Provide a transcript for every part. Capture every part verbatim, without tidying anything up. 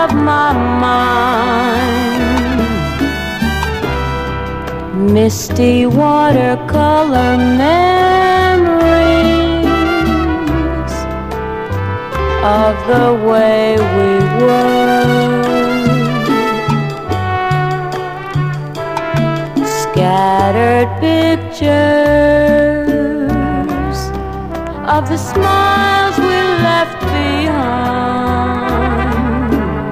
of my mind. Misty watercolor memories of the way we were. Scattered pictures of the smiles we left behind,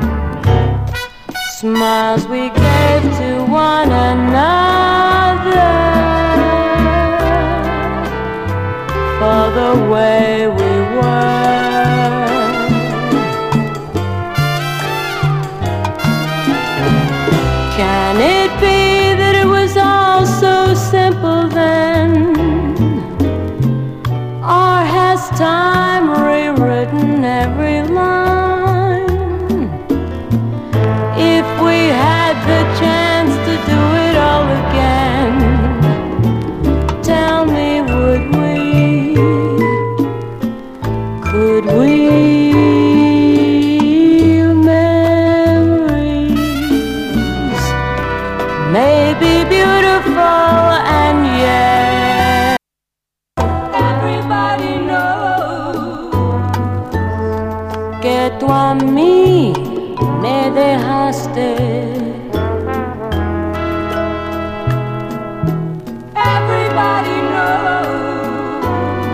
smiles we gave to one another for the way we were. Can it be that it was all so simple then? Or has time rewritten every line? If we had the chance to do it all again, tell me, would we? Could we? Memories may be beautiful, and yet everybody knows que tú a mí me dejaste. Everybody knows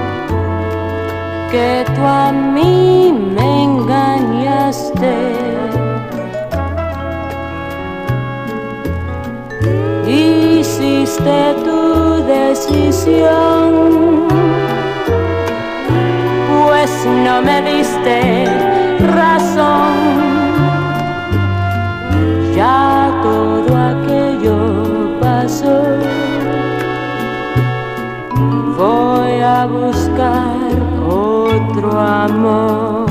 que tú a mí me engañaste. Hiciste tu decisión, pues no me diste razón. Ya todo aquello pasó. Voy a buscar otro amor.